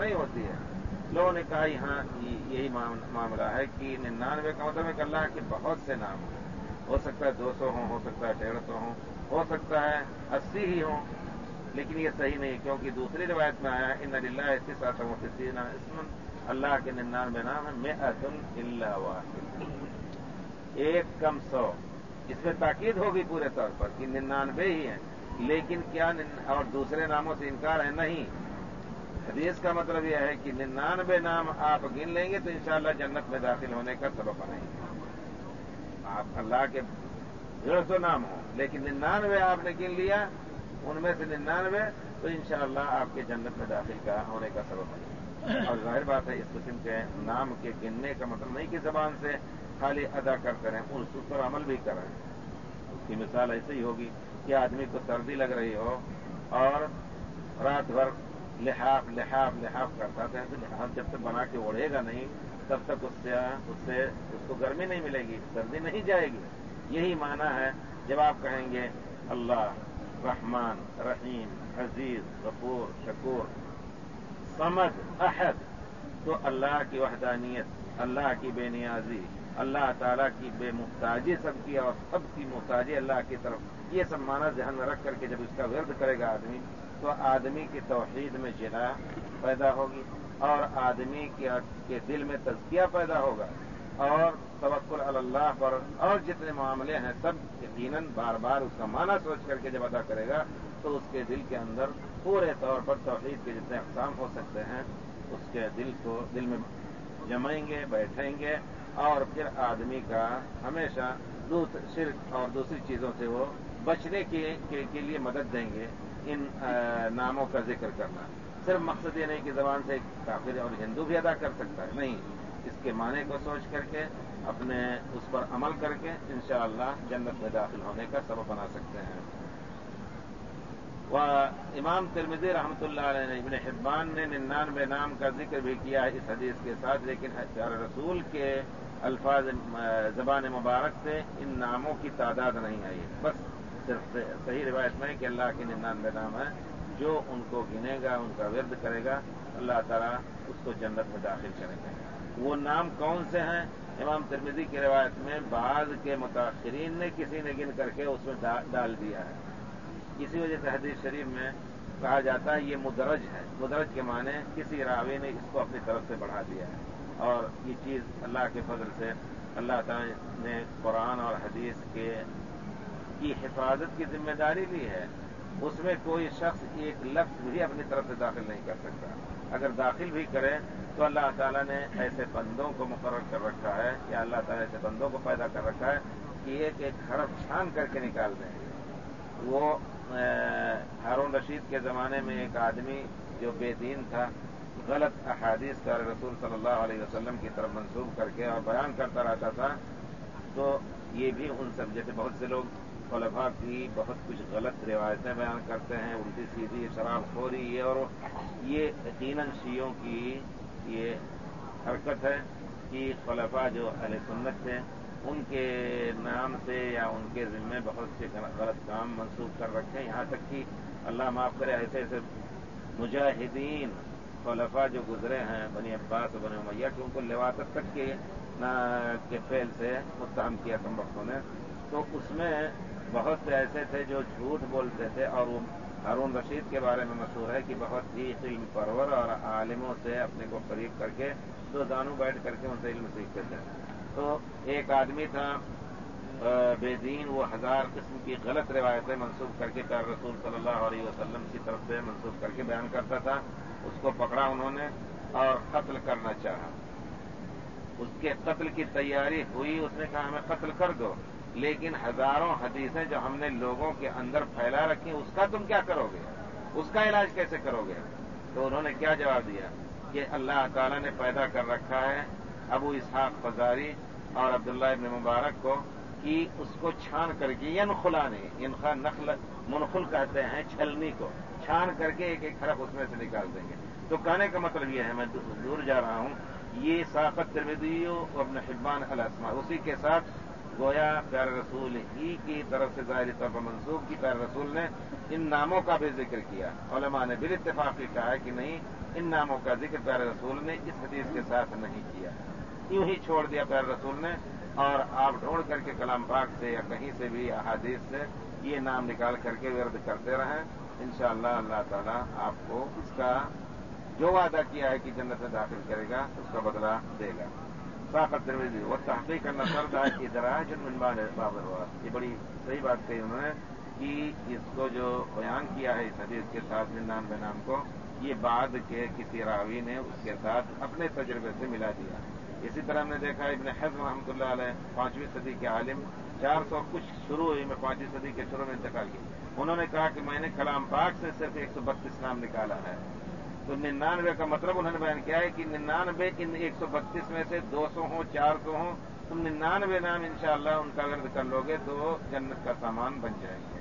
नहीं होती है। लोगों ने कहा यहाँ यही मामला है कि 99 का मतलब है कि अल्लाह के बहुत से नाम हो सकता है 200 हो सकता है 150 हो सकता है 80 ही हो, लेकिन ये सही नहीं, क्योंकि दूसरी रिवायत में आया इन्ना लिल्लाहि तिस्अतन व तिस्सीना इस्मन, अल्लाह के 99 नाम है, मिअतुन इल्ला वाहिद, 1 कम 100। इसमें ताकीद होगी पूरे तौर पर कि 99 ही है, लेकिन क्या और दूसरे नामों से इनकार है? नहीं। हदीस का मतलब यह है कि 99 नाम आप गिन लेंगे तो इंशाअल्लाह जन्नत में दाखिल होने का सबब बनेंगे। आप अल्लाह के 150 नाम हो, लेकिन 99 आपने गिन लिया, उनमें से 99, तो इंशाअल्लाह आपके जन्नत में दाखिल का होने का सबब बनेगा। और जाहिर बात है, इस किस्म के नाम के गिनने का मतलब नहीं कि जबान से खाली अदा करते रहें, उस पर अमल भी करें। उसकी मिसाल ऐसे ही होगी कि आदमी को सर्दी लग रही हो और रात भर लिहाफ लिहाफ लिहाफ करता है, तो लिहाफ जब तक बना के ओढ़ेगा नहीं तब तक उससे उसको गर्मी नहीं मिलेगी, सर्दी नहीं जाएगी। यही माना है जब आप कहेंगे अल्लाह रहमान रहीम अजीज गफूर शकूर समद अहद, तो अल्लाह की वहदानियत, अल्लाह की बेनियाजी, अल्लाह ताला की बेमुहताजी सबकी और सबकी मुहताजी अल्लाह की तरफ, ये सब माना ध्यान में रख करके जब इसका विर्द करेगा आदमी, तो आदमी की तौहीद में जिला पैदा होगी और आदमी के दिल में तज़किया पैदा होगा और तवक्कुल अल्लाह पर और जितने मामले हैं सब यकीनन बार बार उसका माना सोच करके जब अदा करेगा तो उसके दिल के अंदर पूरे तौर पर तौहीद के जितने अक़साम हो सकते हैं उसके दिल में जमाएंगे, बैठेंगे और फिर आदमी का हमेशा शिर्क और दूसरी चीजों से वो बचने के लिए मदद देंगे। इन नामों का जिक्र करना सिर्फ मकसद ये नहीं कि जबान से काफिर और हिंदू भी अदा कर सकता है, नहीं, इसके माने को सोच करके अपने उस पर अमल करके इंशाअल्लाह जन्नत में दाखिल होने का सबब बना सकते हैं। वह इमाम तिरमिज़ी रहमतुल्लाह अलैह ने, इब्न हिब्बान ने 99 नाम का जिक्र भी किया है इस हदीस के साथ, लेकिन रसूल के अल्फाज ज़बान मुबारक से इन नामों की तादाद नहीं आई। बस सिर्फ सही रिवायत में कि अल्लाह के 99 नाम है, जो उनको गिनेगा, उनका विर्द करेगा, अल्लाह ताला उसको जन्नत में दाखिल करेंगे। वो नाम कौन से हैं? इमाम तिरमिज़ी की रिवायत में बाज़ के मुताखिरीन ने किसी ने गिन करके उसमें डाल दिया है। इसी वजह से हदीस शरीफ में कहा जाता है ये मुदरज है। मुदरज के माने किसी रावी ने इसको अपनी तरफ से बढ़ा दिया है, और ये चीज अल्लाह के फजल से अल्लाह ताला ने कुरान और हदीस की हिफाजत की जिम्मेदारी ली है। उसमें कोई शख्स एक लफ्ज भी अपनी तरफ से दाखिल नहीं कर सकता। अगर दाखिल भी करे तो अल्लाह ताला ने ऐसे बंदों को मुकर्रर कर रखा है, या अल्लाह ताला ऐसे बंदों को पैदा कर रखा है कि एक एक हरफ छान करके निकाल देंगे। वो हारून रशीद के ज़माने में एक आदमी जो बेदीन था, गलत अहादीस का रसूल सल्लल्लाहु अलैहि वसल्लम की तरफ मंसूब करके और बयान करता रहता था, तो ये भी उन सब जैसे बहुत से लोग खुलफा की बहुत कुछ गलत रिवायतें बयान करते हैं, उल्टी सीधी शराबखोरी, ये और ये यकीनन शियों की ये हरकत है कि खुलफा जो अहले सुन्नत थे उनके नाम से या उनके जिम्मे बहुत से गलत काम मंसूब कर रखे हैं। यहाँ तक कि अल्लाह माफ करे ऐसे ऐसे मुजाहिदीन खुलफा जो गुजरे हैं बनी अब्बास और बनी उमैया कि उनको लिवातत तक के फेल से मुत्तहम किया कम वक्तों ने, तो उसमें बहुत से ऐसे थे जो झूठ बोलते थे। और वो हारून रशीद के बारे में मशहूर है कि बहुत ही इल्म परवर और आलिमों से अपने को करीब करके दो दानू बैठ करके उनसे इल्म सीखते थे। तो एक आदमी था बेदीन, वो 1000 किस्म की गलत रिवायतें मंसूब करके प्यारे रसूल सल्लल्लाहु अलैहि वसल्लम की तरफ से मंसूब करके बयान करता था। उसको पकड़ा उन्होंने और कत्ल करना चाहा। उसके कत्ल की तैयारी हुई, उसने कहा हमें कत्ल कर दो, लेकिन हजारों हदीसें जो हमने लोगों के अंदर फैला रखी उसका तुम क्या करोगे, उसका इलाज कैसे करोगे? तो उन्होंने क्या जवाब दिया कि अल्लाह ताला ने पैदा कर रखा है अबू इसहाक फजारी और अब्दुल्लाह इब्न मुबारक को कि उसको छान करके इनखा नखल मुनखुल कहते हैं छलनी को, छान करके एक एक हरफ उसमें से निकाल देंगे। तो कहने का मतलब यह है, मैं दूर जा रहा हूं, ये साक़त तिरमिज़ी और इब्न हिब्बान अल अस्मा, उसी के साथ گویا پیارے رسول ہی کی طرف سے ظاہری طور پر منسوخ کی پیارے رسول نے ان ناموں کا بھی ذکر کیا. علماء نے بالاتفاق یہ کہا ہے کہ نہیں، ان ناموں کا ذکر پیارے رسول نے اس حدیث کے ساتھ نہیں کیا، یوں ہی چھوڑ دیا پیارے رسول نے. اور آپ ڈھونڈ کر کے کلام پاک سے یا کہیں سے بھی احادیث سے یہ نام نکال کر کے ورد کرتے رہیں. انشاءاللہ اللہ تعالیٰ آپ کو اس کا جو وعدہ کیا ہے کہ جنت میں داخل کرے گا اس کا بدلہ دے گا. صاحب ترمذی وہ تحقیق کرنا پڑتا ہے کہ دراج من بعد بابر ہوا. یہ بڑی صحیح بات کہی انہوں نے کہ اس کو جو بیان کیا ہے اس حدیث کے ساتھ 99 نام کو، یہ بعد کے کسی راوی نے اس کے ساتھ اپنے تجربے سے ملا دیا. اسی طرح ہم نے دیکھا ابن حزم رحمۃ اللہ علیہ 5ویں صدی کے عالم، 400 کچھ شروع ہوئی میں 5ویں صدی کے شروع میں انتقال کی. انہوں نے کہا کہ میں نے کلام پاک سے صرف 132 نام نکالا ہے. تو 99 کا مطلب انہوں نے بیان کیا ہے کہ 99 ان 132 میں سے 200 ہوں 400 ہوں، تم 99 نام انشاءاللہ ان کا ورد کر لو گے تو جنت کا سامان بن جائیں گے.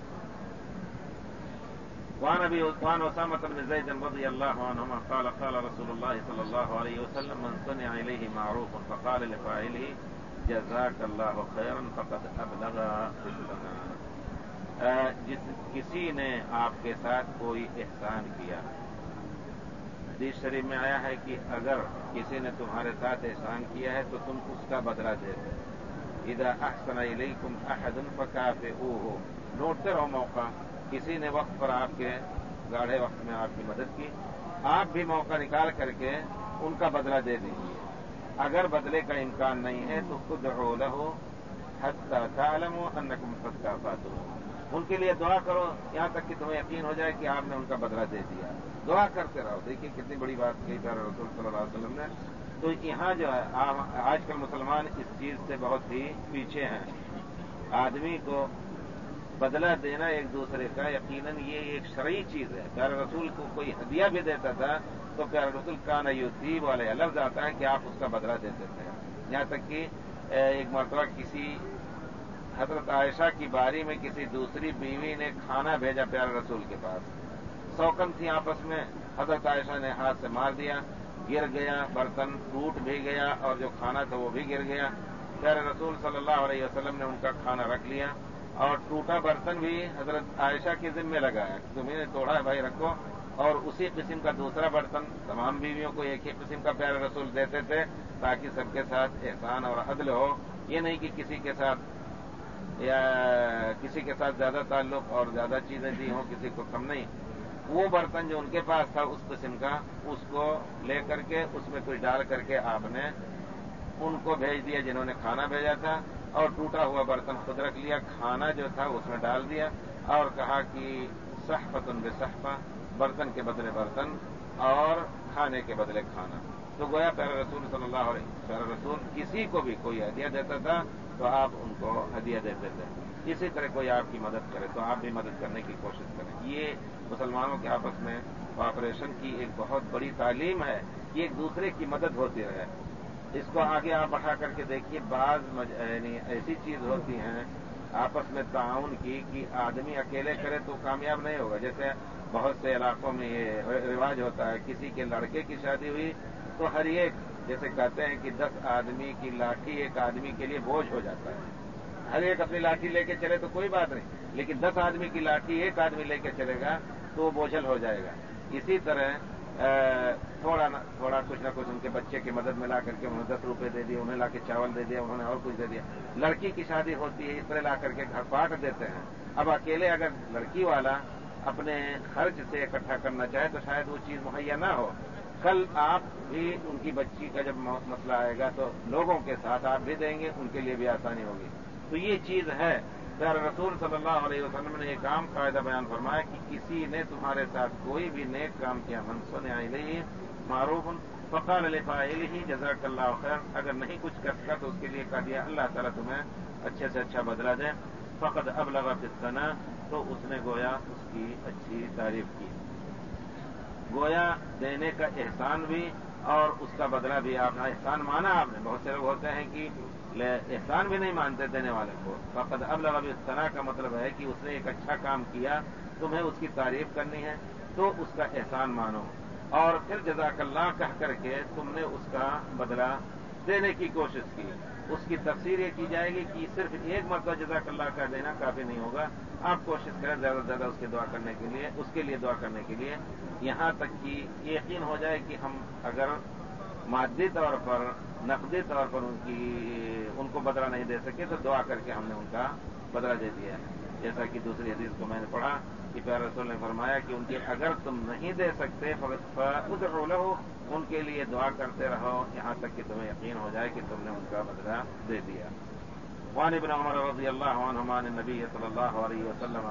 وعن ابي عثمان اسامة بن زيد رضي الله عنهما قال قال رسول الله صلى الله عليه وسلم من صنع اليه معروف فقال لفاعله جزاك الله خيرا فقد ابلغ السنة. کسی نے آپ کے ساتھ کوئی احسان کیا، حدیث شریف میں آیا ہے کہ اگر کسی نے تمہارے ساتھ احسان کیا ہے تو تم اس کا بدلہ دے دو. اذا احسن الیکم احد فکافئوہ. ڈھونڈتے رہو موقع، کسی نے وقت پر آپ کے گاڑھے وقت میں آپ کی مدد کی، آپ بھی موقع نکال کر کے ان کا بدلہ دے دیجیے. اگر بدلے کا امکان نہیں ہے تو ادعوا لہ حتی تعلموا انکم قد کافأتموہ. ان کے لیے دعا کرو یہاں تک کہ تمہیں یقین ہو جائے کہ آپ نے ان کا بدلہ دے دیا. دعا کرتے رہو. دیکھیے کتنی بڑی بات کہی پیارے رسول صلی اللہ علیہ وسلم نے. تو یہاں جو ہے آج کل مسلمان اس چیز سے بہت ہی پیچھے ہیں. آدمی کو بدلہ دینا ایک دوسرے کا یقیناً یہ ایک شرعی چیز ہے. پیارے رسول کو کوئی ہدیہ بھی دیتا تھا تو پیارے رسول کان یصیب والے لفظ آتا ہے کہ آپ اس کا بدلہ دیتے تھے. یہاں تک کہ ایک مرتبہ کسی حضرت عائشہ کی باری میں کسی دوسری بیوی نے کھانا بھیجا پیارے رسول کے پاس. سوکن تھی آپس میں، حضرت عائشہ نے ہاتھ سے مار دیا، گر گیا، برتن ٹوٹ بھی گیا اور جو کھانا تھا وہ بھی گر گیا. پیارے رسول صلی اللہ علیہ وسلم نے ان کا کھانا رکھ لیا اور ٹوٹا برتن بھی حضرت عائشہ کے ذمہ لگایا کہ تمہیں نے توڑا ہے بھائی رکھو. اور اسی قسم کا دوسرا برتن تمام بیویوں کو ایک ہی قسم کا پیارے رسول دیتے تھے تاکہ سب کے ساتھ احسان اور عدل ہو. یہ نہیں کہ کسی کے ساتھ زیادہ تعلق اور زیادہ چیزیں دی ہوں، کسی کو کم نہیں. وہ برتن جو ان کے پاس تھا اس قسم کا، اس کو لے کر کے اس میں کچھ ڈال کر کے آپ نے ان کو بھیج دیا جنہوں نے کھانا بھیجا تھا. اور ٹوٹا ہوا برتن خود رکھ لیا، کھانا جو تھا اس میں ڈال دیا اور کہا کہ صحفۃ بصحفہ، برتن کے بدلے برتن اور کھانے کے بدلے کھانا. تو گویا پیارے رسول صلی اللہ علیہ وسلم، پیارے رسول کسی کو بھی کوئی ہدیہ دیتا تھا تو آپ ان کو ہدیہ دیتے تھے. اسی طرح کوئی آپ کی مدد کرے تو آپ بھی مدد کرنے کی کوشش کریں. یہ مسلمانوں کے آپس میں کوآپریشن کی ایک بہت بڑی تعلیم ہے کہ ایک دوسرے کی مدد ہوتی رہے. اس کو آگے آپ بڑھا کر کے دیکھیے، بعض یعنی ایسی چیز ہوتی ہیں آپس میں تعاون کی کہ آدمی اکیلے کرے تو کامیاب نہیں ہوگا. جیسے بہت سے علاقوں میں یہ رواج ہوتا ہے، کسی کے لڑکے کی شادی ہوئی تو ہر ایک، جیسے کہتے ہیں کہ 10 آدمی کی لاٹھی ایک آدمی کے لیے بوجھ ہو جاتا ہے. ہر ایک اپنی لاٹھی لے کے چلے تو کوئی بات نہیں، لیکن 10 آدمی کی لاٹھی ایک آدمی لے کے چلے گا تو وہ بوجھل ہو جائے گا. اسی طرح تھوڑا کچھ نہ کچھ ان کے بچے کی مدد میں لا کر کے انہیں 10 روپے دے دیے، انہیں لا کے چاول دے دیا، انہوں نے اور کچھ دے دیا. لڑکی کی شادی ہوتی ہے اس طرح لا کر کے گھر بانٹ دیتے ہیں. اب اکیلے اگر لڑکی والا اپنے خرچ سے اکٹھا کرنا چاہے تو شاید وہ چیز مہیا نہ ہو. کل آپ بھی ان کی بچی کا جب مسئلہ آئے گا تو لوگوں کے ساتھ آپ بھی دیں گے، ان کے لیے بھی آسانی ہوگی. تو یہ چیز ہے. پیارے رسول صلی اللہ علیہ وسلم نے ایک عام قاعدہ بیان فرمایا کہ کسی نے تمہارے ساتھ کوئی بھی نیک کام کیا، من صنع الیہ معروف فقال لفاعلہ جزاک اللہ خیر، اگر نہیں کچھ کر سکا تو اس کے لیے کہہ دیا اللہ تعالیٰ تمہیں اچھے سے اچھا بدلہ دے. فقد ابلغ فی الثناء، تو اس نے گویا اس کی اچھی تعریف کی. گویا دینے کا احسان بھی اور اس کا بدلہ بھی. آپ نے احسان مانا، آپ نے بہت سے لوگ ہوتے ہیں کہ احسان بھی نہیں مانتے دینے والے کو. فقد ابلغ فی الثناء کا مطلب ہے کہ اس نے ایک اچھا کام کیا، تمہیں اس کی تعریف کرنی ہے تو اس کا احسان مانو اور پھر جزاک اللہ کہہ کر کے تم نے اس کا بدلہ دینے کی کوشش کی. اس کی تفسیر یہ کی جائے گی کہ صرف ایک مرتبہ جزاک اللہ کا دینا کافی نہیں ہوگا. آپ کوشش کریں زیادہ سے زیادہ اس کی دعا کرنے کے لیے، اس کے لیے دعا کرنے کے لیے، یہاں تک کہ یقین ہو جائے کہ ہم اگر مادی طور پر، نقدی طور پر ان کو بدلہ نہیں دے سکے تو دعا کر کے ہم نے ان کا بدلہ دے دیا ہے. جیسا کہ دوسری حدیث کو میں نے پڑھا کہ پیارے رسول نے فرمایا کہ ان کے اگر تم نہیں دے سکتے فادعوا لہ، ان کے لیے دعا کرتے رہو یہاں تک کہ تمہیں یقین ہو جائے کہ تم نے ان کا بدلہ دے دیا. وعن ابن عمر رضی اللہ عنہما عن النبی صلی اللہ علیہ وسلم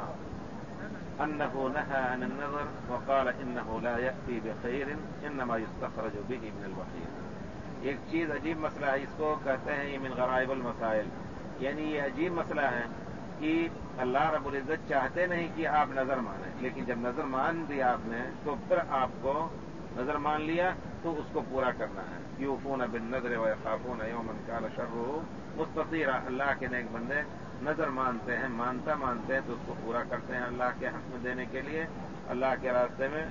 انه نهى عن النظر وقال انه لا يأتي بخير انما يستخرج به من البخيل. ایک چیز عجیب مسئلہ ہے، اس کو کہتے ہیں یہ من غرائب المسائل، یعنی یہ عجیب مسئلہ ہے کہ اللہ رب العزت چاہتے نہیں کہ آپ نظر مانیں، لیکن جب نظر مان دیا آپ نے تو پھر آپ کو نظر مان لیا تو اس کو پورا کرنا ہے. یوفون بالنذر ویخافون یوما کان شرہ مستطیرا. اللہ کے نیک بندے نظر مانتے ہیں، مانتے ہیں تو اس کو پورا کرتے ہیں اللہ کے حق میں دینے کے لیے، اللہ کے راستے میں.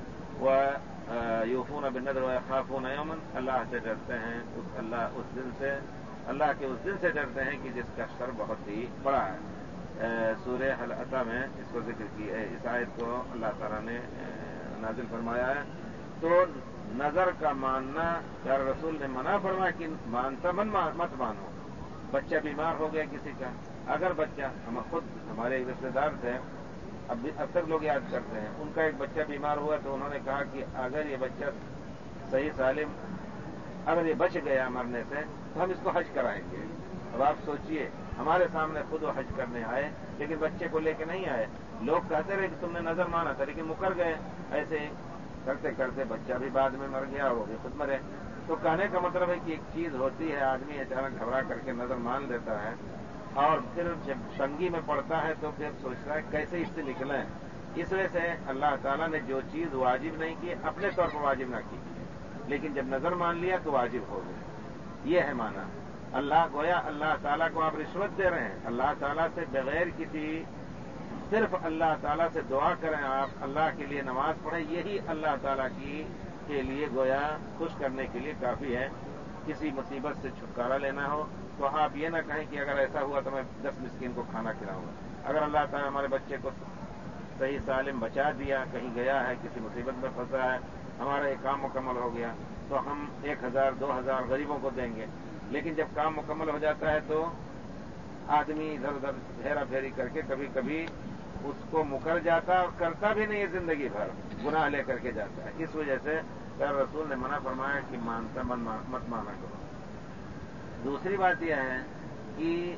یوفون بالنذر ویخافون یوما، اللہ سے ڈرتے ہیں اس دن سے، اللہ کے اس دن سے ڈرتے ہیں کہ جس کا شر بہت ہی بڑا ہے. سورہ حل عطا میں اس کو ذکر کی ہے، اس آیت کو اللہ تعالیٰ نے نازل فرمایا ہے. تو نظر کا ماننا پیارے رسول نے منع فرمایا کہ مت مانو. بچہ بیمار ہو گیا کسی کا، اگر بچہ، ہم خود ہمارے ایک رشتے دار تھے، اب بھی اکثر لوگ یاد کرتے ہیں، ان کا ایک بچہ بیمار ہوا تو انہوں نے کہا کہ اگر یہ بچہ صحیح سالم، اگر یہ بچ گیا مرنے سے تو ہم اس کو حج کرائیں گے. اب آپ سوچئے، ہمارے سامنے خود وہ حج کرنے آئے لیکن بچے کو لے کے نہیں آئے. لوگ کہتے رہے کہ تم نے نظر مانا تھا لیکن مکر گئے. ایسے کرتے کرتے بچہ بھی بعد میں مر گیا، وہ بھی خود مرے. تو کہنے کا مطلب ہے کہ ایک چیز ہوتی ہے، آدمی اچانک گھبرا کر کے نظر مان لیتا ہے اور پھر جب تنگی میں پڑتا ہے تو پھر سوچتا ہے کیسے اس سے نکلیں. اس وجہ سے اللہ تعالیٰ نے جو چیز واجب نہیں کی اپنے طور پر واجب نہ کی، لیکن جب نظر مان لیا تو واجب ہو گئی. یہ ہے معنی. اللہ تعالیٰ کو آپ رشوت دے رہے ہیں. اللہ تعالیٰ سے بغیر کسی، صرف اللہ تعالیٰ سے دعا کریں آپ، اللہ کے لیے نماز پڑھیں، یہی اللہ تعالیٰ کے لیے گویا خوش کرنے کے لیے کافی ہے. کسی مصیبت سے چھٹکارا لینا ہو تو آپ یہ نہ کہیں کہ اگر ایسا ہوا تو میں 10 مسکین کو کھانا کھلاؤں گا. اگر اللہ تعالیٰ ہمارے بچے کو صحیح سالم بچا دیا، کہیں گیا ہے، کسی مصیبت میں پھنسا ہے، ہمارا یہ کام مکمل ہو گیا تو ہم 1000 2000 غریبوں کو دیں گے. لیکن جب کام مکمل ہو جاتا ہے تو آدمی ادھر ادھر پھیرا پھیری کر کے کبھی کبھی اس کو مکر جاتا اور کرتا بھی نہیں ہے، زندگی بھر گناہ لے کر کے جاتا ہے. اس وجہ سے پیارے رسول نے منع فرمایا کہ مت مانا کرو. دوسری بات یہ ہے کہ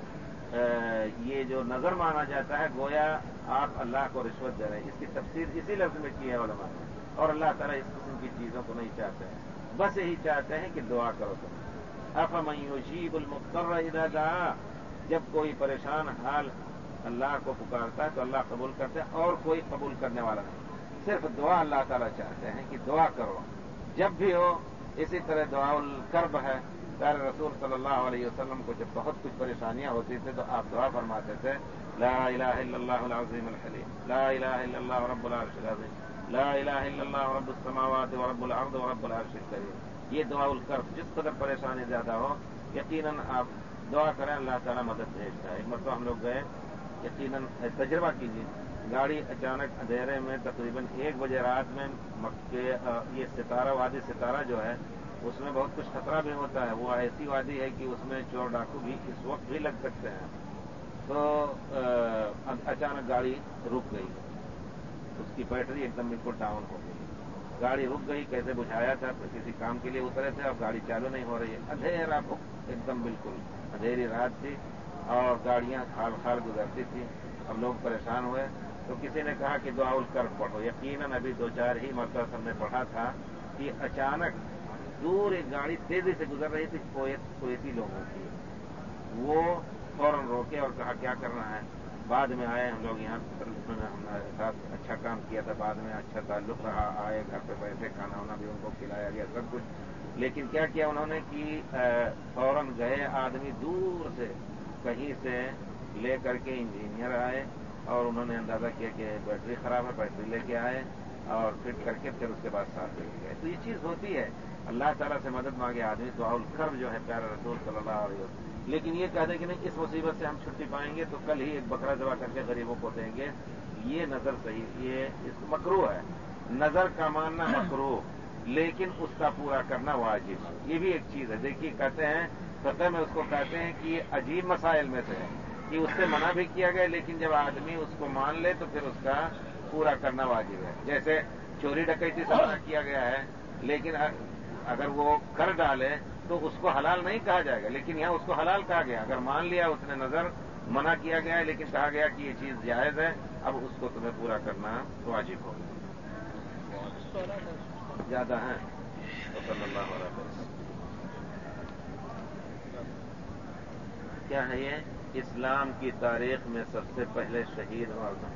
یہ جو نظر مانا جاتا ہے گویا آپ اللہ کو رشوت دے رہے ہیں. اس کی تفسیر اسی لفظ میں کی ہے علماء نے، اور اللہ تعالیٰ اس قسم کی چیزوں کو نہیں چاہتے ہیں. بس یہی چاہتے ہیں کہ دعا کرو تم. افمن یجیب المضطر اذا دعا، جب کوئی پریشان حال اللہ کو پکارتا ہے تو اللہ قبول کرتے ہیں، اور کوئی قبول کرنے والا نہیں. صرف دعا اللہ تعالیٰ چاہتے ہیں کہ دعا کرو جب بھی ہو. اسی طرح دعا الکرب ہے. پیارے رسول صلی اللہ علیہ وسلم کو جب بہت کچھ پریشانیاں ہوتی تھیں تو آپ دعا فرماتے تھے، لا الہ الا اللہ العظیم الحلیم، لا الہ الا اللہ رب العرش العظیم، لا الہ الا اللہ رب السماوات ورب الارض ورب العرش الکریم. یہ دعا الکرب، جس قدر پریشانی زیادہ ہو یقیناً آپ دعا کریں، اللہ تعالیٰ مدد بھیجتا ہے. ایک مرتبہ ہم لوگ گئے، یقیناً تجربہ کیجیے، گاڑی اچانک اندھیرے میں تقریباً 1 بجے رات میں مکے، یہ ستارہ وادی ستارہ جو ہے اس میں بہت کچھ خطرہ بھی ہوتا ہے. وہ ایسی وادی ہے کہ اس میں چور ڈاکو بھی اس وقت بھی لگ سکتے ہیں. تو اچانک گاڑی رک گئی، اس کی بیٹری ایک دم بالکل ڈاؤن ہو گئی. گاڑی رک گئی، کیسے بجھایا تھا، کسی کام کے لیے اترے تھے، اب گاڑی چالو نہیں ہو رہی ہے. اندھیرا ایک دم بالکل اندھیری رات تھی اور گاڑیاں کھال کھال گزرتی تھی. اب لوگ پریشان ہوئے تو کسی نے کہا کہ دعا الکرب پڑھو. یقیناً ابھی 2-4 ہی مرتبہ سب نے پڑھا تھا کہ اچانک دور ایک گاڑی تیزی سے گزر رہی تھی، کویتی لوگوں کی. وہ فوراً روکے اور کہا کیا کرنا ہے. بعد میں آئے ہم لوگ یہاں، ہمارے ساتھ اچھا کام کیا تھا، بعد میں اچھا تعلق رہا، آئے گھر پہ بیٹھے، کھانا وانا بھی ان کو کھلایا گیا، سب کچھ. لیکن کیا کیا انہوں نے کہ فوراً گئے آدمی دور سے کہیں سے لے کر کے انجینئر آئے اور انہوں نے اندازہ کیا کہ بیٹری خراب ہے، بیٹری لے کے آئے اور فٹ کر کے پھر اس کے بعد ساتھ لے کے گئے. تو یہ چیز ہوتی ہے. اللہ ताला से मदद मांगे आदमी दुआउल कर्ब जो है प्यारे रसूल सल्लल्लाहु अलैहि वसल्लम, लेकिन ये कह दे कि नहीं इस मुसीबत से हम छुट्टी पाएंगे तो कल ही एक बकरा ज़बह करके गरीबों को देंगे, ये नजर सही, ये मकरूह है। नजर का मानना मकरूह, लेकिन उसका पूरा करना वाजिब, ये भी एक चीज है। देखिए कहते हैं फक़ह में उसको कहते हैं कि ये अजीब मसाइल में से है कि उससे मना भी किया गया, लेकिन जब आदमी उसको मान ले तो फिर उसका पूरा करना वाजिब है। जैसे चोरी डकैती से मना किया गया है, लेकिन अगर वो कर डाले तो उसको हलाल नहीं कहा जाएगा, लेकिन यहाँ उसको हलाल कहा गया। अगर मान लिया उसने नजर, मना किया गया है लेकिन कहा गया कि ये चीज जायज है, अब उसको तुम्हें पूरा करना वाजिब होगा। ज्यादा है तो सल्लल्लाहु अलैहि वसल्लम। क्या है ये? इस्लाम की तारीख में सबसे पहले शहीद मर्द,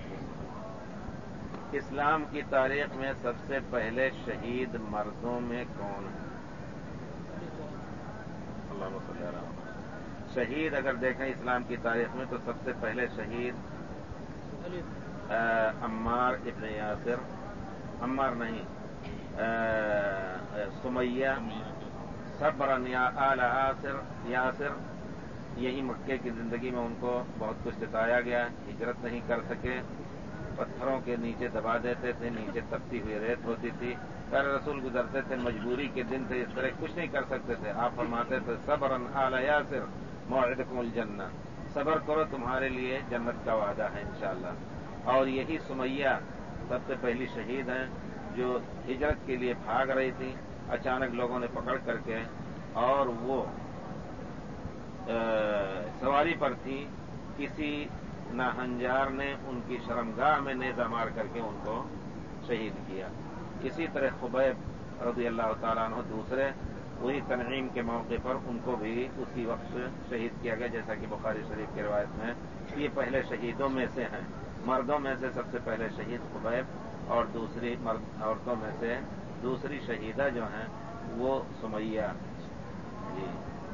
इस्लाम की तारीख में सबसे पहले शहीद मर्दों में कौन है? अल्लाह सल्लल्लाहु अलैहि वसल्लम। शहीद अगर देखें इस्लाम की तारीख में तो सबसे पहले शहीद अम्मार इब्न यासिर, अम्मार नहीं, सुमैया, सब्रन या आल यासिर, यही मक्के की जिंदगी में उनको बहुत कुछ सिताया गया, हिजरत नहीं कर सके, पत्थरों के नीचे दबा देते थे, नीचे तपती हुई रेत होती थी, प्यारे रसूल गुजरते थे, मजबूरी के दिन थे, इस तरह कुछ नहीं कर सकते थे। आप फरमाते थे सब्रन आल यासिर मौइदकुमुल जन्नह, सब्र करो तुम्हारे लिए जन्नत का वादा है इंशाअल्लाह। और यही सुमैया सबसे पहली शहीद हैं जो हिजरत के लिए भाग रही थी, अचानक लोगों ने पकड़ करके, और वो सवारी पर थी, किसी नाहंजार ने उनकी शर्मगाह में नेजा मार करके उनको शहीद किया। इसी तरह खुबैब रज़ी अल्लाह ताला अन्हु दूसरे, वही तनईम के मौके पर उनको भी उसी वक्त शहीद किया गया, जैसा कि बुखारी शरीफ की रिवायत में। ये पहले शहीदों में से हैं, मर्दों में से सबसे पहले शहीद खुबैब, और दूसरी मर्द औरतों में से दूसरी शहीदा जो हैं वो सुमैया जी।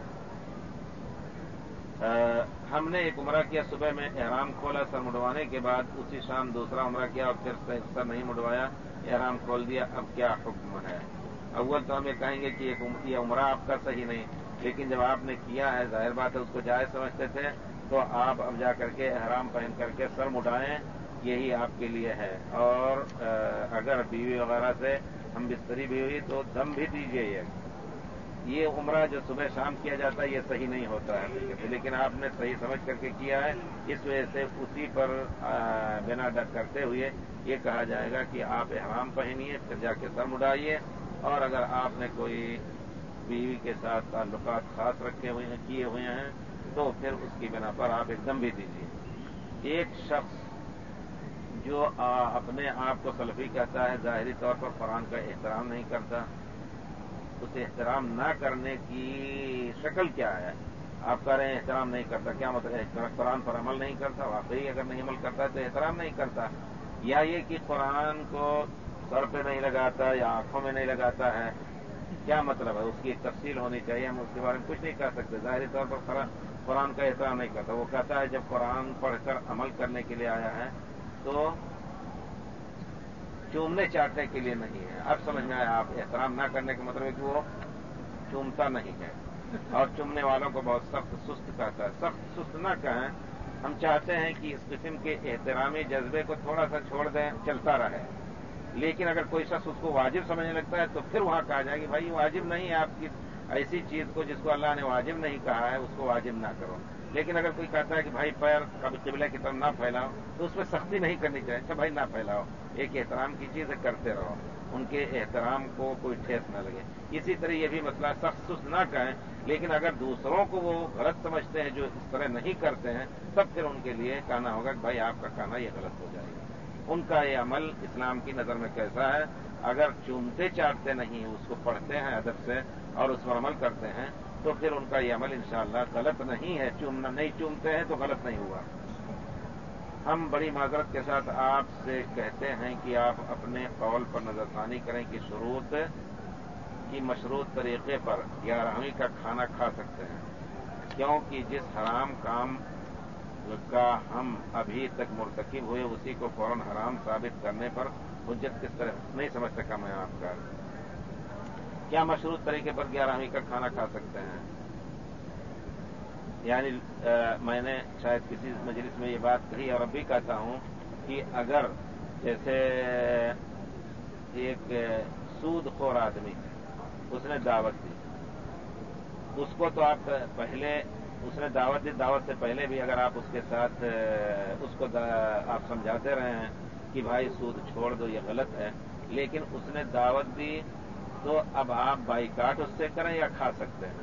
हमने एक उम्रा किया, सुबह में एहराम खोला, सर मुड़वाने के बाद उसी शाम दूसरा उम्रा किया और फिर सर नहीं मुड़वाया, एहराम खोल दिया, अब क्या हुक्म है? अव्वल तो हम ये कहेंगे कि ये उम्रा आपका सही नहीं, लेकिन जब आपने किया है, जाहिर बात है उसको जायज समझते थे, तो आप अब जा करके एहराम पहन करके सर मुड़ाएं, यही आपके लिए है। और अगर बीवी वगैरह से हम बिस्तरी भी हुई तो दम भी दीजिए। ये उम्रा जो सुबह शाम किया जाता है ये सही नहीं होता है, लेकिन आपने सही समझ करके किया है, इस वजह से उसी पर बिना डर करते हुए ये कहा जाएगा कि आप एहराम पहनिए, फिर जाके सर मुड़ाइए। और अगर आपने कोई बीवी के साथ ताल्लुकात खास रखे हुए हैं, किए हुए हैं, तो फिर उसकी बिना पर आप एकदम भी दीजिए। एक शख्स जो अपने आप को सलफी कहता है, जाहिरी तौर पर कुरान का एहतराम नहीं करता, उसे एहतराम न करने की शक्ल क्या है? आप कह रहे हैं एहतराम नहीं करता, क्या मतलब? कुरान पर अमल नहीं करता, वाकई अगर नहीं अमल करता है तो एहतराम नहीं करता, या ये कि कुरान को सर पे नहीं लगाता या आंखों में नहीं लगाता है, क्या मतलब है? उसकी एक तफसील होनी चाहिए, हम उसके बारे में कुछ नहीं कह सकते। ज़ाहिरी तौर पर कुरान का एहतराम नहीं करता, वो कहता है जब कुरान पढ़कर अमल करने के लिए आया है तो चूमने चाटने के लिए नहीं है। अब समझ में आया, आप एहतराम न करने का मतलब है कि वो चूमता नहीं है, और चूमने वालों को बहुत सख्त सुस्त कहता है। सख्त सुस्त न कहें, हम चाहते हैं कि इस किस्म के एहतरामी जज्बे को थोड़ा सा छोड़ दें, चलता रहे। लेकिन अगर कोई शख्स उसको वाजिब समझने लगता है तो फिर वहां कहा जाए कि भाई वाजिब नहीं है, आपकी ऐसी चीज को जिसको अल्लाह ने वाजिब नहीं कहा है उसको वाजिब ना करो। लेकिन अगर कोई कहता है कि भाई पैर कभी किबले की तरफ ना फैलाओ, तो उसमें सख्ती नहीं करनी चाहिए। अच्छा भाई ना फैलाओ, एक एहतराम की चीज करते रहो, उनके एहतराम को कोई ठेस न लगे। इसी तरह ये भी मसला, सख्त सुस्त ना कहें, लेकिन अगर दूसरों को वो गलत समझते हैं जो इस तरह नहीं करते हैं, तब फिर उनके लिए कहना होगा कि भाई आपका कहना ये गलत हो जाएगा। उनका ये अमल इस्लाम की नजर में कैसा है? अगर चूमते चाटते नहीं, उसको पढ़ते हैं अदब से और उस पर अमल करते हैं, तो फिर उनका ये अमल इंशाअल्लाह गलत नहीं है। चूमना नहीं चूमते हैं तो गलत नहीं हुआ। हम बड़ी माजरत के साथ आपसे कहते हैं कि आप अपने कौल पर नजरसानी करें कि शुरूत की मशरूत तरीके पर 11वीं का खाना खा सकते हैं, क्योंकि जिस हराम काम का हम अभी तक मुर्तकिब हुए उसी को फौरन हराम साबित करने पर हुज्जत किस तरह? नहीं समझ सका मैं आपका। کیا مشروط طریقے پر 11ویں کا کھانا کھا سکتے ہیں؟ یعنی میں نے شاید کسی مجلس میں یہ بات کہی اور اب بھی کہتا ہوں کہ اگر جیسے ایک سود خور آدمی اس نے دعوت دی، اس کو تو آپ پہلے اس نے دعوت دی، دعوت سے پہلے بھی اگر آپ اس کے ساتھ اس کو آپ سمجھاتے رہے ہیں کہ بھائی سود چھوڑ دو یہ غلط ہے، لیکن اس نے دعوت دی تو اب آپ بائیکاٹ اس سے کریں یا کھا سکتے ہیں؟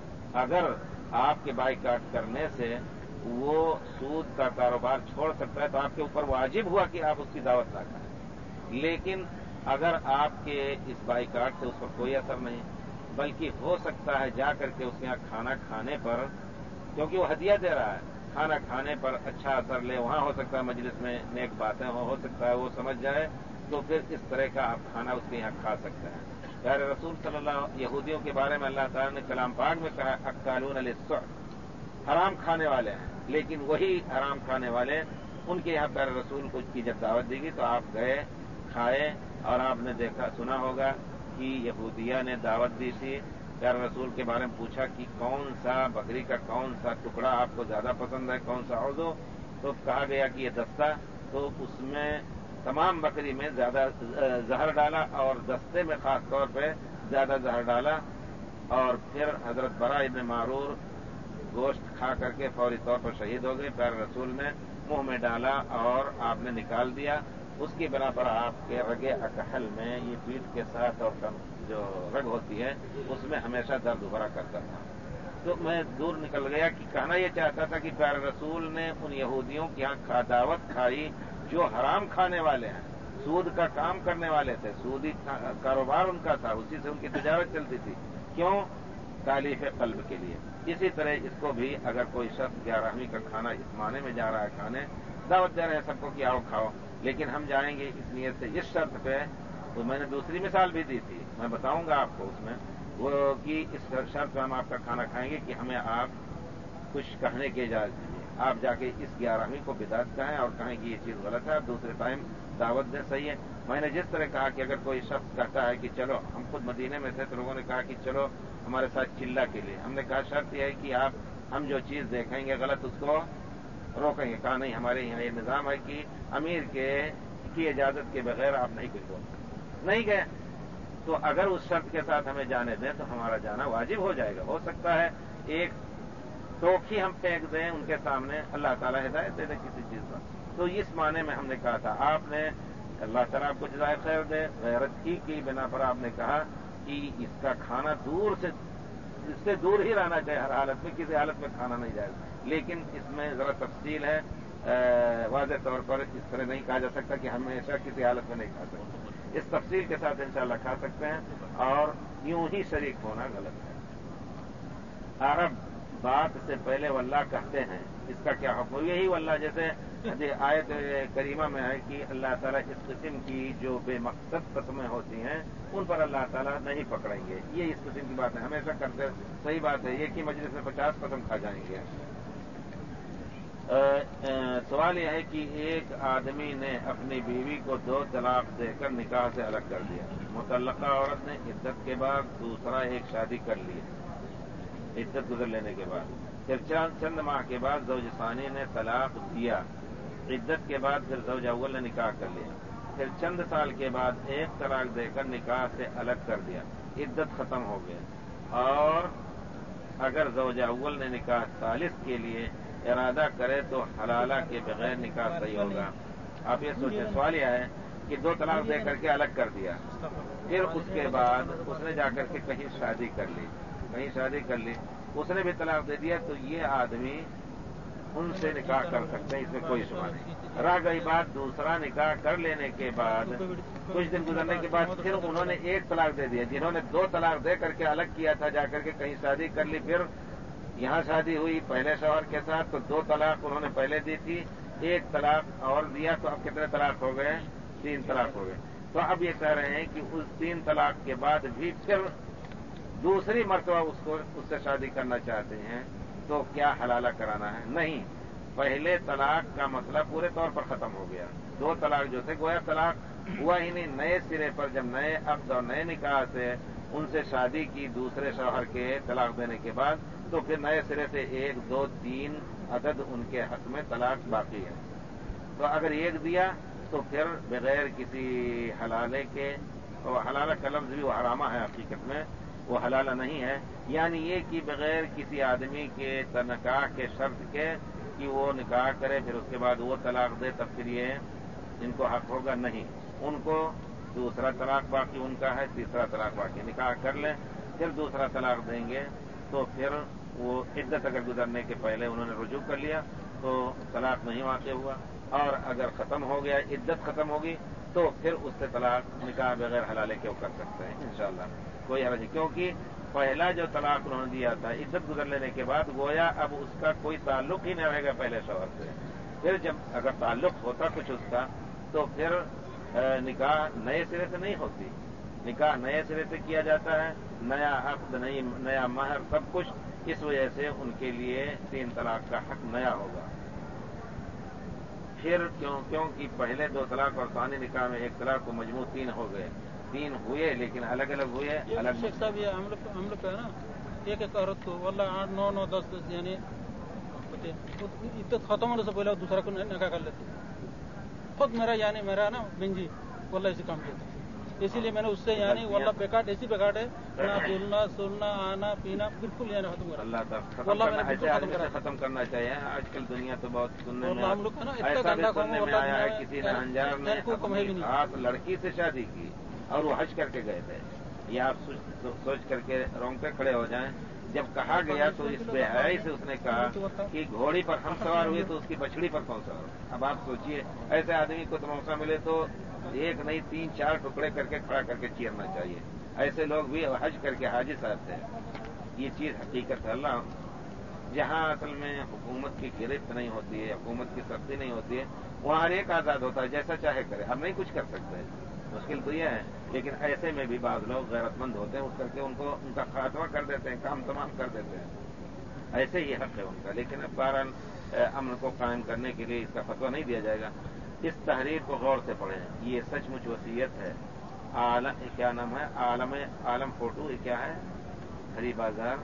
اگر آپ کے بائیکاٹ کرنے سے وہ سود کا کاروبار چھوڑ سکتا ہے تو آپ کے اوپر واجب ہوا کہ آپ اس کی دعوت نہ کریں، لیکن اگر آپ کے اس بائیکاٹ سے اس پر کوئی اثر نہیں، بلکہ ہو سکتا ہے جا کر کے اس کے یہاں کھانا کھانے پر، کیونکہ وہ ہدیہ دے رہا ہے، کھانا کھانے پر اچھا اثر لے، وہاں ہو سکتا ہے مجلس میں نیک باتیں ہو سکتا ہے وہ سمجھ جائے، تو پھر اس طرح کا آپ کھانا اس کے یہاں کھا سکتے ہیں۔ پیارے رسول صلی اللہ یہودیوں کے بارے میں اللہ تعالیٰ نے کلام پاک میں کہا اکالون للسحت، حرام کھانے والے ہیں، لیکن وہی حرام کھانے والے ان کے یہاں پیارے رسول کو کی جب دعوت دی گئی تو آپ گئے کھائے، اور آپ نے دیکھا سنا ہوگا کہ یہودیہ نے دعوت دی تھی، پیارے رسول کے بارے میں پوچھا کہ کون سا بکری کا کون سا ٹکڑا آپ کو زیادہ پسند ہے، کون سا عضو، تو کہا گیا کہ یہ دستہ، تو اس میں تمام بکری میں زیادہ زہر ڈالا اور دستے میں خاص طور پہ زیادہ زہر ڈالا، اور پھر حضرت برا ابن معرور گوشت کھا کر کے فوری طور پر شہید ہو گئے، پیارے رسول نے منہ میں ڈالا اور آپ نے نکال دیا، اس کی بنا پر آپ کے رگ اکحل میں یہ پیٹھ کے ساتھ اور جو رگ ہوتی ہے اس میں ہمیشہ درد ابھرا کرتا تھا۔ تو میں دور نکل گیا کہ کہنا یہ چاہتا تھا کہ پیارے رسول نے ان یہودیوں کی یہاں دعوت کھائی جو حرام کھانے والے ہیں، سود کا کام کرنے والے تھے، سودی کاروبار ان کا تھا، اسی سے ان کی تجارت چلتی تھی، کیوں؟ تالیف قلب کے لیے۔ اسی طرح اس کو بھی اگر کوئی شخص 11ویں کا کھانا اس معنی میں جا رہا ہے کھانے، دعوت دے رہے ہیں سب کو کہ آؤ کھاؤ، لیکن ہم جائیں گے اس نیت سے، اس شرط پہ، تو میں نے دوسری مثال بھی دی تھی، میں بتاؤں گا آپ کو اس میں، وہ کہ اس شرط پہ ہم آپ کا کھانا کھائیں گے کہ ہمیں آپ کچھ کہنے کی اجازت دیجیے، آپ جا کے اس 11ویں کو بدعت کہیں اور کہیں کہ یہ چیز غلط ہے، آپ دوسرے ٹائم دعوت دیں، صحیح ہے۔ میں نے جس طرح کہا کہ اگر کوئی شخص کہتا ہے کہ چلو، ہم خود مدینے میں تھے تو لوگوں نے کہا کہ چلو ہمارے ساتھ چلہ کے لیے، ہم نے کہا شرط یہ ہے کہ آپ ہم جو چیز دیکھیں گے غلط اس کو روکیں گے، کہا نہیں، ہمارے یہاں یہ نظام ہے کہ امیر کی اجازت کے بغیر آپ نہیں کچھ بول سکتے، نہیں گئے، تو اگر اس شرط کے ساتھ ہمیں جانے دیں تو ہمارا جانا واجب ہو جائے گا۔ ہو سکتا ہے ایک ٹوکھی ہم پھینک دیں ان کے سامنے، اللہ تعالیٰ ہدایت دے دے کسی چیز پر، تو اس معنی میں ہم نے کہا تھا، آپ نے اللہ تعالیٰ آپ کو جزائے خیر دے، غیرت کی بنا پر آپ نے کہا کہ اس کا کھانا دور سے، اس سے دور ہی رہنا چاہیے، ہر حالت میں، کسی حالت میں کھانا نہیں جائے گا، لیکن اس میں ذرا تفصیل ہے، واضح طور پر اس طرح نہیں کہا جا سکتا کہ ہمیشہ کسی حالت میں نہیں کھا سکتے، اس تفصیل کے ساتھ انشاءاللہ کھا سکتے ہیں، اور یوں ہی شریک ہونا غلط ہے۔ عرب بات سے پہلے واللہ کہتے ہیں، اس کا کیا حکم؟ یہی واللہ جیسے آیت کریمہ میں ہے کہ اللہ تعالیٰ اس قسم کی جو بے مقصد قسمیں ہوتی ہیں ان پر اللہ تعالیٰ نہیں پکڑیں گے، یہ اس قسم کی بات ہے، ہمیشہ کرتے، صحیح بات ہے، یہ کہ مجلس میں 50 قسم کھا جائیں گے۔ سوال یہ ہے کہ ایک آدمی نے اپنی بیوی کو 2 طلاق دے کر نکاح سے الگ کر دیا، متعلقہ عورت نے عدت کے بعد دوسرا ایک شادی کر لی، عدت گزر لینے کے بعد، پھر چند ماہ کے بعد زوج ثانی نے طلاق دیا، عدت کے بعد پھر زوج اول نے نکاح کر لیا، پھر چند سال کے بعد ایک طلاق دے کر نکاح سے الگ کر دیا، عدت ختم ہو گیا، اور اگر زوج اول نے نکاح ثالث کے لیے ارادہ کرے تو حلالہ کے بغیر نکاح صحیح ہوگا؟ آپ یہ سوچیں، سوال یہ ہے کہ 2 طلاق دے کر کے الگ کر دیا، پھر اس کے بعد اس نے جا کر کے کہیں شادی کر لی، اس نے بھی طلاق دے دیا، تو یہ آدمی ان سے نکاح کر سکتے ہیں، اس میں کوئی شبہ نہیں۔ رہ گئی بات دوسرا نکاح کر لینے کے بعد کچھ دن گزرنے کے بعد پھر انہوں نے 1 طلاق دے دیا، جنہوں نے 2 طلاق دے کر کے الگ کیا تھا، جا کر کے کہیں شادی کر لی، پھر یہاں شادی ہوئی پہلے شوہر کے ساتھ، تو 2 طلاق انہوں نے پہلے دی تھی، 1 طلاق اور دیا، تو اب کتنے طلاق ہو گئے؟ 3 طلاق ہو گئے۔ تو اب یہ کہہ رہے ہیں کہ اس 3 طلاق کے بعد بھی پھر دوسری مرتبہ اس سے شادی کرنا چاہتے ہیں، تو کیا حلالہ کرانا ہے؟ نہیں، پہلے طلاق کا مسئلہ پورے طور پر ختم ہو گیا، 2 طلاق جو تھے گویا طلاق ہوا ہی نہیں، نئے سرے پر جب نئے عقد اور نئے نکاح سے ان سے شادی کی دوسرے شوہر کے طلاق دینے کے بعد تو پھر نئے سرے سے 1 2 3 عدد ان کے حق میں طلاق باقی ہے. تو اگر ایک دیا تو پھر بغیر کسی حلالے کے، اور حلالہ کا لفظ بھی وہ حرامہ ہے حقیقت میں، وہ حلالہ نہیں ہے، یعنی یہ کہ بغیر کسی آدمی کے نکاح کے شرط کے کہ وہ نکاح کرے پھر اس کے بعد وہ طلاق دے تب پھر یہ ان کو حق ہوگا نہیں. ان کو دوسرا طلاق باقی ان کا ہے، تیسرا طلاق باقی. نکاح کر لیں پھر دوسرا طلاق دیں گے تو پھر وہ عدت اگر گزرنے کے پہلے انہوں نے رجوع کر لیا تو طلاق نہیں واقع ہوا، اور اگر ختم ہو گیا عدت ختم ہوگی تو پھر اس سے طلاق نکاح بغیر حلالے کے وہ کر سکتے ہیں انشاءاللہ، کوئی حرج نہیں. کیونکہ پہلا جو طلاق انہوں نے دیا تھا عدت گزر لینے کے بعد گویا اب اس کا کوئی تعلق ہی نہ رہے گا پہلے شوہر سے. پھر جب اگر تعلق ہوتا کچھ اس کا تو پھر نکاح نئے سرے سے نہیں ہوتی، نکاح نئے سرے سے کیا جاتا ہے، نیا عقد نیا مہر سب کچھ. اس وجہ سے ان کے لیے 3 طلاق کا حق نیا ہوگا. پھر کیونکہ پہلے 2 طلاق اور ثانی نکاح میں 1 طلاق کو مجموع 3 ہو گئے، 3 ہوئے لیکن الگ الگ ہوئے. الگ شیخ صاحب یہ ہم لوگ کا ہے نا، ایک عورت کو واللہ 8 9 9 10 10 یعنی عدت ختم ہونے سے پہلے دوسرا کو نکاح کر لیتے. خود میرا نا بنجی واللہ اسی کام کیا تھا، اسی لیے میں نے اس سے یعنی واللہ بیکاٹ ایسی بیکاٹ ہے، نہ بولنا سننا آنا پینا بالکل یعنی ختم کر. اللہ تعالیٰ ختم کرنا چاہیے. آج کل دنیا تو بہت سننے میں ہم لوگ ایسا بھی سننے میں آیا ہے کسی نے انجار نے اپنی خاص لڑکی سے شادی کی اور وہ حج کر کے گئے تھے. یہ آپ سوچ کر کے رونگٹے کھڑے ہو جائیں. جب کہا گیا تو اس بے حیائی سے اس نے کہا کہ گھوڑی پر ہم سوار ہوئے تو اس کی بچڑی پر کون سوار. اب آپ سوچئے ایسے آدمی کو تو موقع ملے تو 1 نہیں 3 4 ٹکڑے کر کے کھڑا کر کے چیرنا چاہیے. ایسے لوگ بھی حج کر کے حاجی صاحب تھے. یہ چیز حقیقت ہے. اللہ جہاں اصل میں حکومت کی گرفت نہیں ہوتی ہے، حکومت کی سختی نہیں ہوتی ہے، وہاں ہر ایک آزاد ہوتا ہے جیسا چاہے کرے. ہم نہیں کچھ کر سکتے، مشکل تو یہ ہے. لیکن ایسے میں بھی بعض لوگ غیرت مند ہوتے ہیں، اٹھ کر کے ان کا خاتمہ کر دیتے ہیں، کام تمام کر دیتے ہیں. ایسے ہی حق ہے ان کا. لیکن اب بہرحال امن کو قائم کرنے کے لیے اس کا فتویٰ نہیں دیا جائے گا. اس تحریر کو غور سے پڑھیں، یہ سچ مچ وصیت ہے. کیا نام ہے؟ عالم فوٹو یہ کیا ہے؟ ہری بازار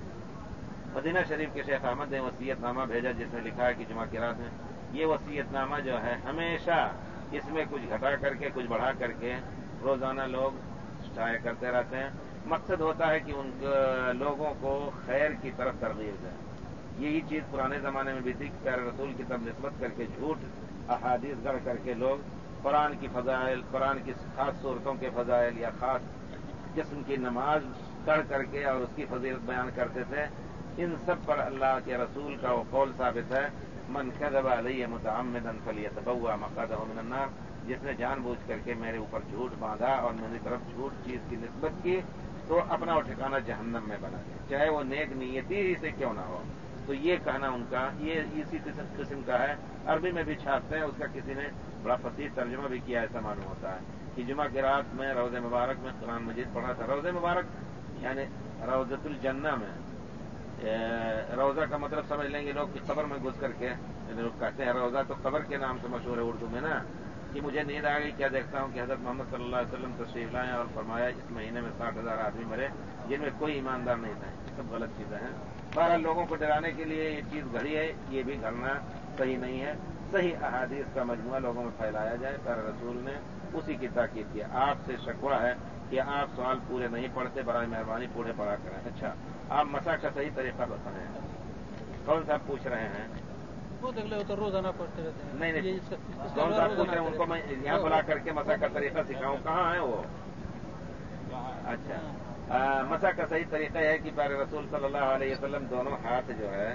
مدینہ شریف کے شیخ احمد نے وصیت نامہ بھیجا جس میں لکھا ہے کہ جمعہ کی رات میں یہ وصیت نامہ جو ہے ہمیشہ اس میں کچھ گھٹا کر کے کچھ بڑھا کر کے روزانہ لوگ شائع کرتے رہتے ہیں. مقصد ہوتا ہے کہ ان لوگوں کو خیر کی طرف ترغیب دیں. یہی چیز پرانے زمانے میں بھی تھی کہ پیارے رسول کی طرف نسبت کر کے جھوٹ احادیث گڑھ کر کے لوگ قرآن کی فضائل، قرآن کی خاص صورتوں کے فضائل یا خاص قسم کی نماز پڑھ کر کے اور اس کی فضیلت بیان کرتے تھے. ان سب پر اللہ کے رسول کا وہ قول ثابت ہے، من کذب علی متعمدا فلیتبوأ مقعدہ من النار. جس نے جان بوجھ کر کے میرے اوپر جھوٹ باندھا اور میری طرف جھوٹ چیز کی نسبت کی تو اپنا وہ ٹھکانہ جہنم میں بنا دے، چاہے وہ نیک نیتی ہی سے کیوں نہ ہو. تو یہ کہنا ان کا یہ اسی قسم کا ہے. عربی میں بھی چھاپتے ہیں، اس کا کسی نے بڑا فصیح ترجمہ بھی کیا، ایسا معلوم ہوتا ہے کہ جمعہ کی رات میں روضہ مبارک میں قرآن مجید پڑھا تھا. روضہ مبارک یعنی روضۃ الجنہ میں، روضہ کا مطلب سمجھ لیں گے لوگ کہ قبر میں گھس کر کے لوگ کہتے ہیں روضہ تو قبر کے نام سے مشہور ہے اردو میں نا. کہ مجھے نیند آ گئی، کیا دیکھتا ہوں کہ حضرت محمد صلی اللہ علیہ وسلم تشریف لائے اور فرمایا اس مہینے میں 60,000 آدمی مرے جن میں کوئی ایماندار نہیں تھا. یہ سب غلط چیزیں ہیں. بہرحال لوگوں کو ڈرانے کے لیے یہ چیز گھڑی ہے، یہ بھی گھڑنا صحیح نہیں ہے. صحیح احادیث کا مجموعہ لوگوں میں پھیلایا جائے. پیارے رسول نے اسی کی تاکید کی. آپ سے شکوہ ہے کہ آپ سوال پورے نہیں پڑھتے، برائے مہربانی پورے پڑھا کریں. اچھا آپ مسا کا صحیح طریقہ بتائیں. کون سا پوچھ رہے ہیں؟ وہ دیکھ لے تو روزانہ پڑھتے رہتے ہیں. نہیں کون سا پوچھ رہے ہیں ان کو میں یہاں بلا کر کے مسا کا طریقہ سکھاؤں. کہاں ہے وہ؟ اچھا مسا کا صحیح طریقہ ہے کہ پیارے رسول صلی اللہ علیہ وسلم دونوں ہاتھ جو ہے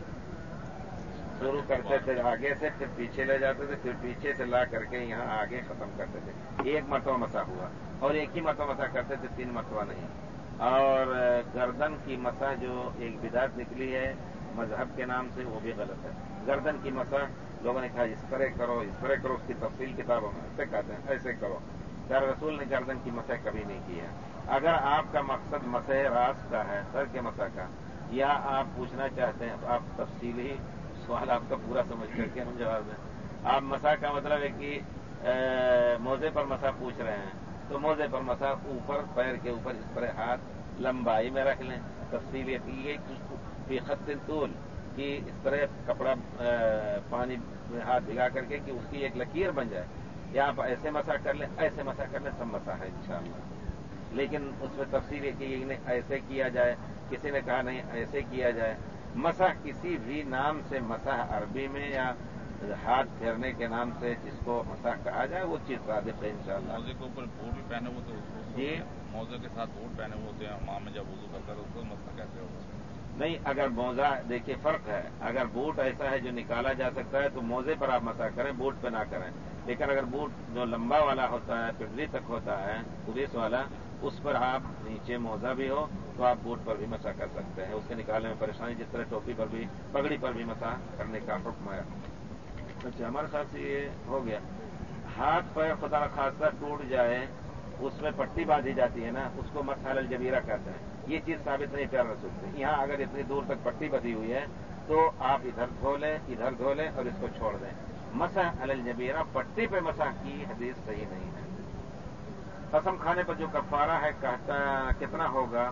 شروع کرتے تھے آگے سے، پھر پیچھے لے جاتے تھے، پھر پیچھے سے لا کر کے یہاں آگے ختم کرتے تھے. 1 مرتبہ مسا ہوا اور ایک ہی مرتبہ مسا کرتے تھے، 3 مرتبہ نہیں. اور گردن کی مسا جو ایک بدعت نکلی ہے مذہب کے نام سے وہ بھی غلط ہے. گردن کی مسا لوگوں نے کہا اس طرح کرو اس طرح کرو، اس کی تفصیل کتابوں میں ایسے کہتے ہیں ایسے کرو. پیارے رسول نے گردن کی مسح کبھی نہیں کی ہے. اگر آپ کا مقصد مسح راس کا ہے، سر کے مسح کا، یا آپ پوچھنا چاہتے ہیں تو آپ تفصیلی سوال آپ کا پورا سمجھ کر کے ہم جواب دیں. آپ مسح کا مطلب ہے کہ موزے پر مسح پوچھ رہے ہیں تو موزے پر مسا اوپر پیر کے اوپر اس طرح ہاتھ لمبائی میں رکھ لیں. تفصیل یہ کی گئی خط طول کہ اس طرح کپڑا پانی میں ہاتھ بھگا کر کے کہ اس کی ایک لکیر بن جائے. یہاں پر ایسے مسا کر لیں, ایسے مسا کر لیں, سب مسا ہے انشاءاللہ. لیکن اس میں تفصیل یہ کہ ایسے کیا جائے, کسی نے کہا نہیں ایسے کیا جائے. مسح کسی بھی نام سے مسح عربی میں یا ہاتھ پھیرنے کے نام سے جس کو مسح کہا جائے وہ چیز صادق ہے انشاءاللہ. موزے کے اوپر بوٹ بھی پہنے ہوتے جی موزے کے ساتھ بوٹ پہنے ہوئے ہوتے ہیں ماں میں جب وضو کرتا ہے اس کو مسح کیسے ہوگا؟ نہیں, اگر موزہ دیکھیے فرق ہے. اگر بوٹ ایسا ہے جو نکالا جا سکتا ہے تو موزے پر آپ مسح کریں, بوٹ پہ نہ کریں. لیکن اگر بوٹ جو لمبا والا ہوتا ہے پنڈلی تک ہوتا ہے پولیس والا, اس پر آپ نیچے موزہ بھی ہو تو آپ بوٹ پر بھی مسح کر سکتے ہیں. اس کے نکالنے میں پریشانی, جس طرح ٹوپی پر بھی پگڑی پر بھی مسح کرنے کا حکم ہے. اچھا, ہمارے خیال سے یہ ہو گیا. ہاتھ پیر خدا خاصہ ٹوٹ جائے, اس میں پٹی باندھی جاتی ہے نا, اس کو مسح الجبیرہ کہتے ہیں. یہ چیز ثابت نہیں پیار رسول سے. یہاں اگر اتنی دور تک پٹی بندھی ہوئی ہے تو آپ ادھر دھو لیں اور اس کو چھوڑ دیں. مسح الجبیرہ پٹی پہ مسح کی حدیث صحیح نہیں ہے. قسم کھانے پر جو کفارہ ہے کتنا ہوگا؟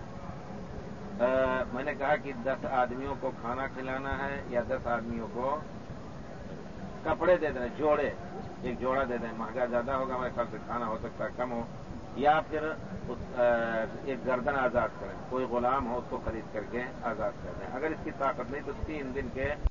میں نے کہا کہ 10 آدمیوں کو کھانا کھلانا ہے یا 10 آدمیوں کو کپڑے دے دیں, جوڑے, ایک جوڑا دے دیں. مہنگا زیادہ ہوگا ہمارے خیال سے, کھانا ہو سکتا ہے کم ہو. یا پھر ایک گردن آزاد کریں, کوئی غلام ہو اس کو خرید کر کے آزاد کر دیں. اگر اس کی طاقت نہیں تو 3 دن کے